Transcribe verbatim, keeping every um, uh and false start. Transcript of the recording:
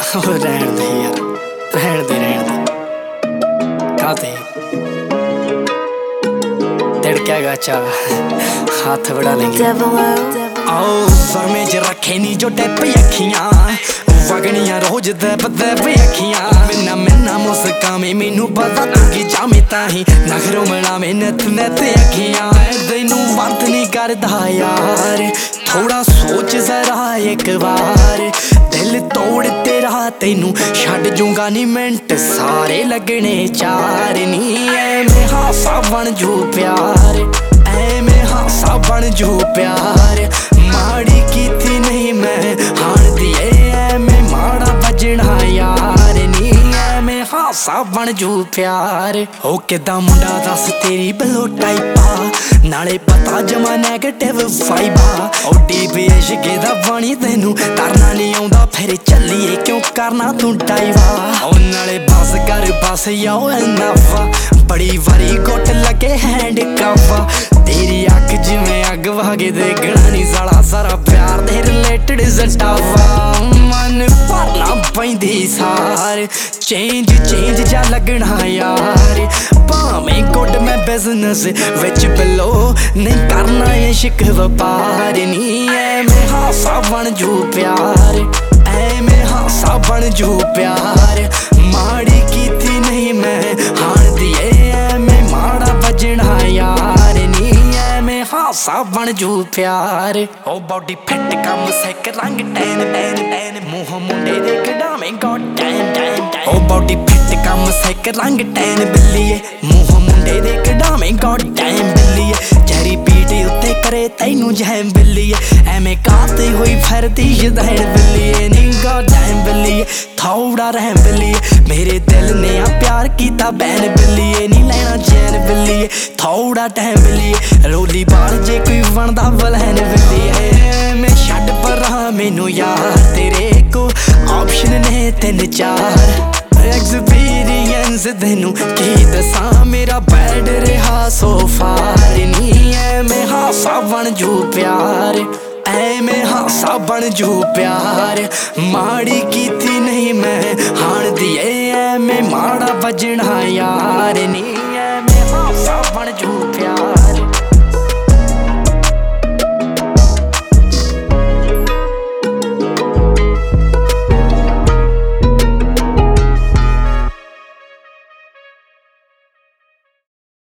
रहन दे यार, रहन दे रहन दे काते तिड़क्या गाचा हाथ बढ़ा लेंगे। आओ फरमे च रखे नी जो टिप अखियां वगनियां रोज दब दब अखियां मिन्ना मिन्ना मुस्कावे मैनू पता तू की जामे ताही नखरों मिलावे नत नत अखियां तैनू वरत नहीं करदा यार थोड़ा सोच जरा एक बार दिल तोड़ तेरा तैनू छड़ जूंगा नी मिंट सारे लगने चार नी ऐवें हासा बन जू प्यार ऐवें हासा बन जू प्यार माड़ी कीती नहीं मैं हाण दी ऐवें माड़ा बजना यार नी ऐवें हासा बन जू प्यार ओ किदां मुंडा दस तेरी बलो टाइपा नाले पता जमा नैगेटिव वाइबा ओ डीप इश्क दा पानी तैनू तरना नहीं आउंदा फिर चलिए क्यों करना तू डाइवा ओ नाले बस कर बस याओ इनाफा बड़ी वारी गुट लगे हैंड काफा तेरी अख जिवें अग वागे देखना नहीं साला सारा प्यार दे रिलेटेड सटावा मन भरना पैंदी सार चेंज चेंज जा लगना यार भावें गुड मैं बिजनेस विच बिलो नहीं करना इश्क व्यापार नी ऐवें हासा बन जू प्यार ऐवें हासा बन जू प्यार माड़ी कीती नहीं मैं हाण दी ऐवें माड़ा बजना यार नी ऐवें हासा बन जू प्यार ओ बॉडी फिट कम सिक रंग टैन टैन टैन मूंह मुंडे दे कढावें गॉड डैम डैम डैम ओ बॉडी फिट कम सिक रंग टैन बिल्लीए मूंह मुंडे दे कढावें गॉड डैम बिल्लीए जहरी पीट उत्ते करे तैनू जैम बिल्लीए ऐवें काते होई फिरदी शदैन बिल्लीए नी गॉड डैम बिल्लीए थोड़ा रहम बिल्लीए मेरे दिल ने आ प्यार कीता बैन बिल्लीए नी लेना चैन बिल्लीए थोड़ा टाइम बिल्लीए रोली बाल जे कोई बनदा बलैन बिल्लीए मैं छड्ड परां मैनू यार तेरे को ऑप्शन ने तिन चार एक्सपीरियंस तैनू की दसां मेरा बैड रहा सो फार नी ऐवें हासा बन जू प्यार ऐवें हासा बन जू प्यार माड़ी कीती नहीं मैं हाण दी ऐवें माड़ा बजना यार नी।